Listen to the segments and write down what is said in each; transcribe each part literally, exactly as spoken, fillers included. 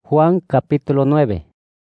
Juan capítulo nueve.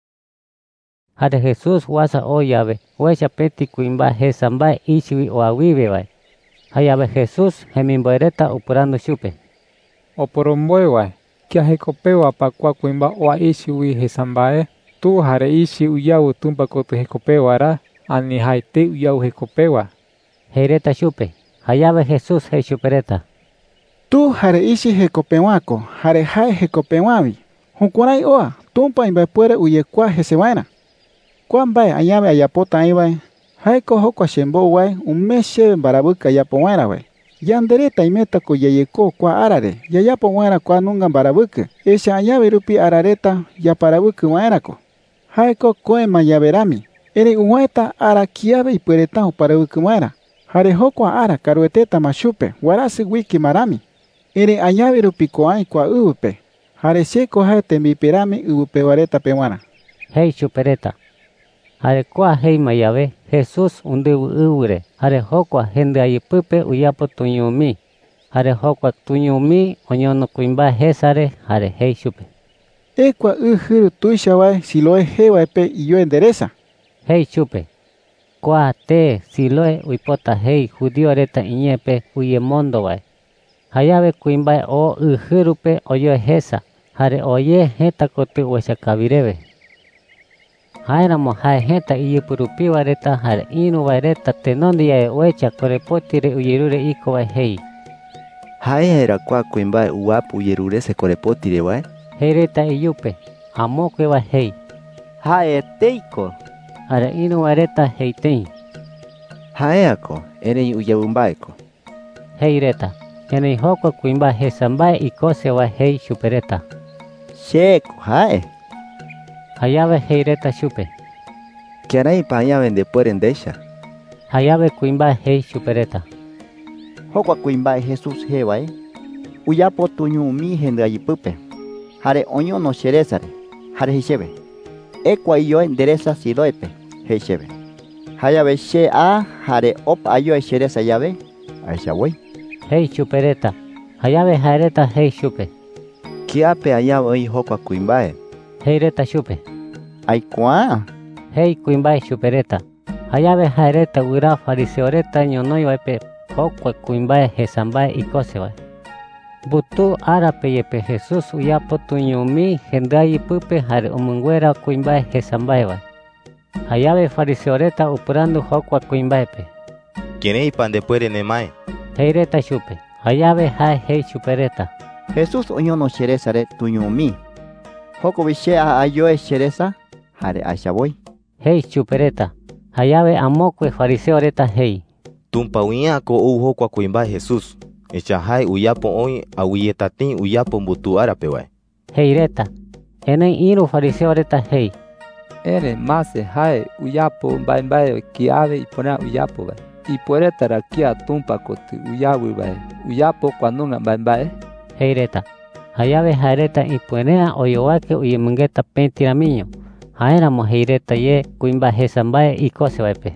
Hare Jesús wasa oyabe, huecha peti kuimba jesamba ishiwi oawibe vai. Hayabe Jesús hemimboereta upurando chupe. Oporomboe kia hekopewa pakua kuimba oa ishiwi hesambae, tu hare ishi uyau tumpa kotu hekopewa ra, ani haite uyau hekopewa. Heireta chupe. Hayabe Jesús he chupereta. Tu hare ishi hekopewako, hare hae hekopewavi. Hukurai oa, tumpa imbapuere uyekua hesewaina. Kwambae ayabe ayapota aibai, haeko hokwa shembo wai, umeshe barabuka ayapowaina wai. Yandereta imeta ko yayeko kwa arare, yayapo waina kwa nunga barabuka, esha ayabe rupi arareta yaparabuka wainako. Haeko koema yaberami, ere uwaita ara kiabe ipuereta uparabuka waina. Hare hokwa ara karueteta mashupe, warasi wiki marami. Ere ayabe rupi koai kwa upe. Hare seko hae tembiperami upe wareta pewana. Hei chupereta. Hare kwa hei mayabe, Jesús undebu ure. Hare hokwa hende ayipupe uyapo tuñumi. Hare hokwa tuñumi oñono kuimba hesare, hare hei chupe. Ekwa uhiru tuishawai siloe hewa pe iyo endereza. Hei chupe. Kwa te siloe uipota hei judio reta iñepe uyemondo vai. Hayabe kuimba o uhirupe oyo hesa. Hare oye heta kotu ueshakabirebe. Haeramo hae heta iyupurupi wareta hare inu wareta tenondi yae uecha korepotire uyerure iko wa hei. Hae hera kwa kuimbae uapu uyerure se korepotire wae. Heireta iyupe, amokwe wa hei. Hae teiko. Hare inu wareta heitei. Haeako, ere uyabumbaeko. Heireta, ene hokwa kuimba hesambae ikose wa hei chupereta. Sheko hae. Hayabe heireta chupe. Kiarai pa ayabe después desha. Hayabe kuimba hei chupereta. Hokwa kuimba Jesús hewae. Uyapo tuñumi hende ayipupe. Hare oño no sherezare. Hare hishebe. Ekwa iyo endereza sidoepe. Heshebe. Hayabe she a hare op ayo shereza yabe. Aishawai. Hei chupereta. Hayabe haereta hei chupe. Kiape ayabe hokwa kuimbae. Heireta chupe. Aikwa. Hei kuimbae chupereta. Hayabe haereta ura fariseoreta ñonoi waipe hokwa kuimbae hesambae ikose wai. Butu arape yepe Jesús uyapo tuñumi hendayi pupe hare umunguera kuimbae hesambae wai. Hayabe fariseoreta upurando hokwa kuimbaepe. ¿Quién pan después de Nemae? Heireta chupe. Hayabe hae hei chupereta. Jesús oño no sherezare tuñumi. Hoko bishe a ayo shereza. Hare aishaboy. Hei chupereta. Hayabe amokwe fariseoreta hei. Tumpa uña ko uho kwa kuimba Jesús. Echa hai uyapo oi a uyetatin uyapo mbutu arape wae. Heireta. Ene iru fariseoreta hei. Ere mase hae uyapo mbae mbae kiabe ipona uyapo wae. Ipuereta ra kia tumpa kotu uyabu wae. Uyapo kwa nunga mbae mbae. Heireta. Hayabe haereta ipuenea oyowake uyemungeta pentiramiño. Haeramo heireta ye kuimba hesambae ikose waipe.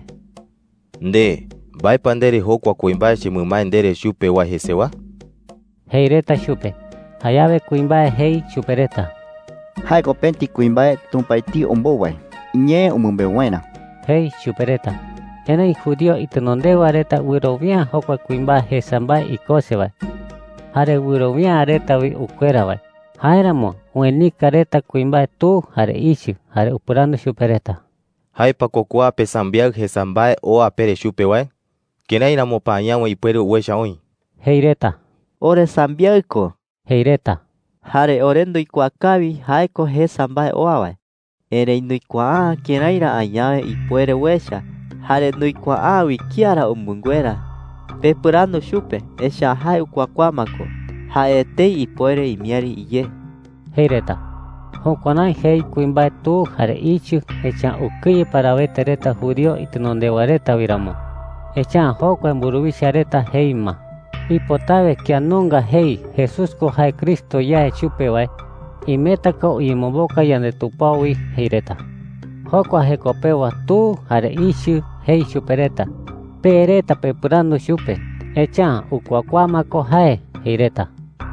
Nde, bai pandere hokwa kuimba chimuma ndere chupe wa hesewa? Heireta chupe. Hayabe kuimba hei chupereta. Hae ko penti kuimba tumpaiti ombowe. Nye umumbe wena. Hei chupereta. Ene judio itonondewa areta urovia hokwa kuimba hesambae ikose wai. Hare urovia areta wi ukwera wai. Haeramo uenika areta kuimba tu hare ishu hare upurando chupereta. Hai pa kokua pesambiag hesambae o apere chupe wae. Kena inamo pa anyawe ipuere uesha oi. Heireta. Ore sambiaiko. Heireta. Hare orendo ikuakabi haeko he sambae oawae. Ere inuikua a kienaira ayawe ipuere uesha. Hare nuikua a wikiara umunguera. Pepurando chupe, esha hai ukuakuamako. Haete ipuere imiari iye. Heireta. Honkonai hei kuimba tu hare ichu echan ukiye para vetereta judio itinondewareta viramo. Echan hokwa emburubishareta heima. Ipotabe que anunga hei Jesús ko hai Cristo ya chupe wai. Imetako uyemoboka yande tupawi heireta. Hokwa hekopewa tu hare ichu hei chupereta. Pereta pepurando chupe. Echan ukuakuamako hae heireta.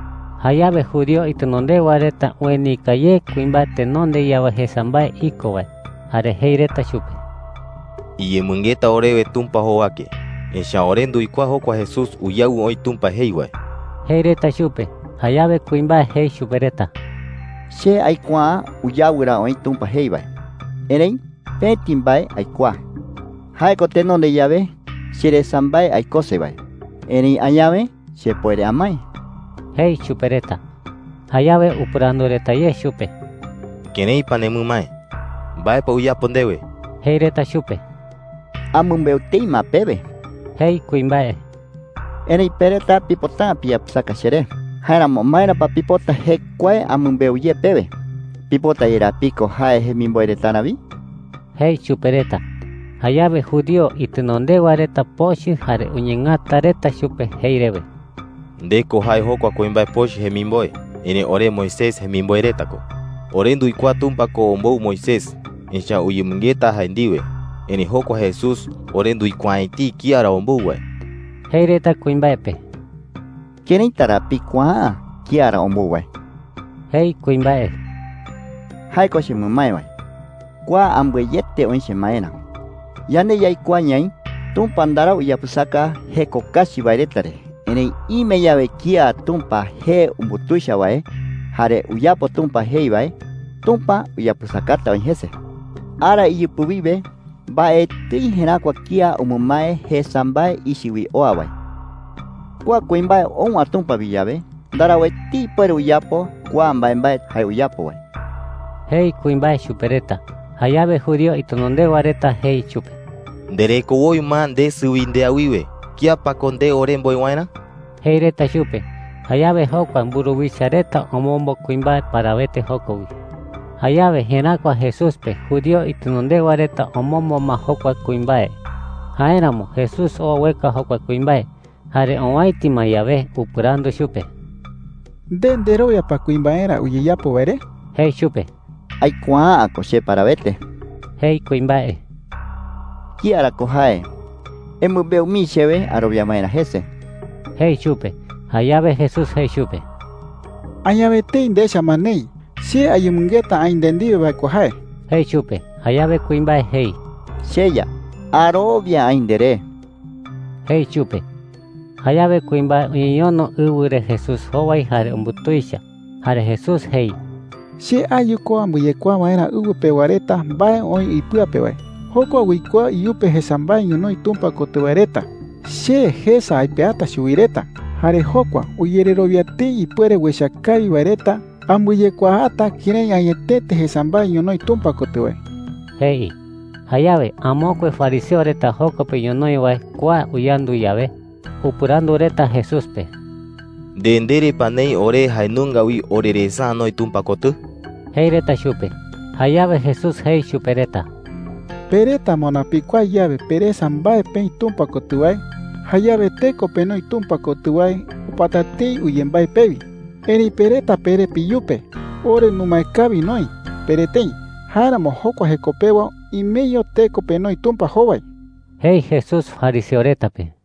Hayave judío itunondewa reta uenikaye kuimba tenonde yawa jesambae ikowa. Jare hei reta chupe. Iyemungeta oreve tumpa hoake. Echa orendu ikua hokua Jesús uyau oi tumpa heiwa. Hei reta chupe. Hayave kuimba hei chupe reta. She aikua uyawira oi tumpa heiwa. Erei, petimbae aikua. Haeko tenonde llave, shere sambae aikosewa. Erei ayave, se puede amai. Hei chupe reta. Hayave upurando reta ye chupe. Kenei panemu mae. Bae pa uyapondewe. Hei reta chupe. Amumbeu teima pebe. Hei kuimbae. Erei pereta pipota pia psaka shere. Haera momaira pa pipota hekwae amumbeu ye pebe. Pipota yera pico hae hemimboire tanavi. Hei chupe reta. Hayave judío itunondewa reta poshi jare uñengata reta chupe hei rebe. Ndeko hai hokua kuimbae poshi hemimboe. Ene ore Moisés hemimboe retako. Orendu ikua tumpa ko ombou Moisés. Echa uyemungeta haendiwe. Ene hokua Jesús orendu ikua iti kiara ombouwe. Hei reta kuimbaepe. Kenei tarapi kwa kiara ombouwe. Hei kuimbae. Haiko shimumaiwa. Kwa ambwe yete onche maena. Yande yai kwa nyai. Tumpa ndara uyapusaka heko kashi bairetare. Ene ime yawe kia tumpa he umbutusha wae. Hare uyapo tumpa hei wae. Tumpa uyapusakata onjese. Ara iyupubibe. Bae tui henakwa kia umumae he sambae ishiwi oawai. Kwa kuimbae onwa tumpa biyabe. Darawe ti pere uyapo. Kwa ambae mbae hai uyapo wai. Hei kuimbae chupereta. Hayave judío itunondewa reta hei chupe. Ndereko woi man de suinde awiwe. Kia pa konde orembo iwaina? Hei reta chupe. Hayave hokwa mburuwisha reta omombo kuimbae para vete hokowi. Hayave henakwa Jesús pe judío itunondewa reta omomo ma hokwa kuimbae. Haeramo Jesús o weka hokwa kuimbae. Hare owaiti mayave upurando chupe. Dendero ya pa kuimbaera uyiyapo vere. Hei chupe. Aikua akoshe para vete. Hei kuimbae. Kiara kohae. Emubeu mi cheve arobia maena jese. Hei chupe. Hayave Jesús hei chupe. Ayavete indesha manei. Si ayumungeta aindendive ba kohae. Hei chupe. Hayave kuimbae hei. Sheya. Arobia aindere. Hei chupe. Hayave kuimbae uyono uwure Jesús howai hare umbutuisha. Hare Jesús hei. Si ayuko ambuyekwa maena ugu pewareta bae oi ipua pewae. Hoko wikwa iyupe hesambae yuno itumpa kotuareta. Si hesa aipeata shuireta. Hare hokwa uyerero viati ipuere weshakari wareta. Ambuyekwa hata kirei ayetete hesambae yuno itumpa kotuae. Hei. Hayave amokwe fariseo reta hoko pe yuno iwae kwa uyandu yave. Upurando reta Jesús pe. Dendere panei ore hainunga wi oreresa no itumpa kotu. Hei reta chupe. Hayave Jesús hei chupereta. Pereta monapikwa llave pereza mbae pe itumpa kotuae. Hayave teko peno itumpa kotuae. Upatati uyembae pevi. Eri pereta pere piyupe. Ore numaekabi noi. Peretei. Haramo hokwa hekopewa. Y medio teko peno itumpa howai. Hei Jesús fariseo reta pe.